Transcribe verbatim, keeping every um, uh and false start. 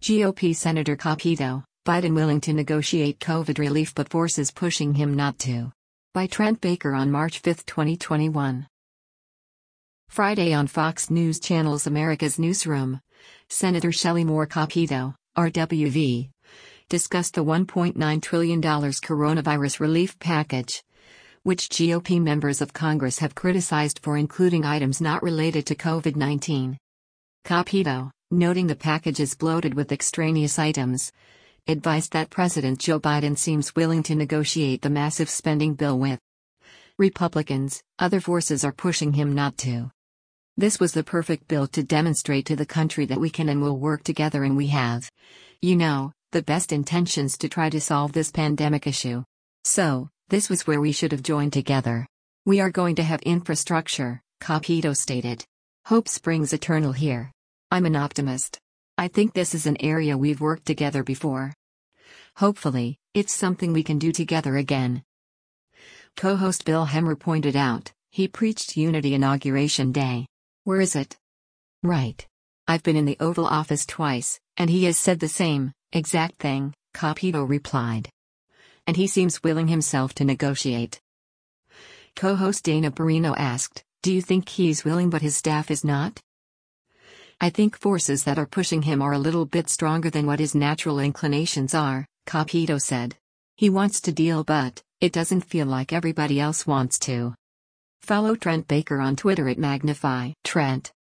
G O P Senator Capito, Biden willing to negotiate COVID relief but forces pushing him not to. By Trent Baker on March fifth, twenty twenty-one. Friday on Fox News Channel's America's Newsroom, Senator Shelley Moore Capito, R W V, discussed the one point nine trillion dollars coronavirus relief package, which G O P members of Congress have criticized for including items not related to COVID nineteen. Capito, noting the package is bloated with extraneous items, advised that President Joe Biden seems willing to negotiate the massive spending bill with Republicans. Other forces are pushing him not to. This was the perfect bill to demonstrate to the country that we can and will work together, and we have, you know, the best intentions to try to solve this pandemic issue. So, this was where we should have joined together. We are going to have infrastructure, Capito stated. Hope springs eternal here. I'm an optimist. I think this is an area we've worked together before. Hopefully, it's something we can do together again. Co-host Bill Hemmer pointed out, he preached unity Inauguration Day. Where is it? Right. I've been in the Oval Office twice, and he has said the same, exact thing, Capito replied. And he seems willing himself to negotiate. Co-host Dana Perino asked, do you think he's willing but his staff is not? I think forces that are pushing him are a little bit stronger than what his natural inclinations are, Capito said. He wants to deal but, it doesn't feel like everybody else wants to. Follow Trent Baker on Twitter at Magnify Trent.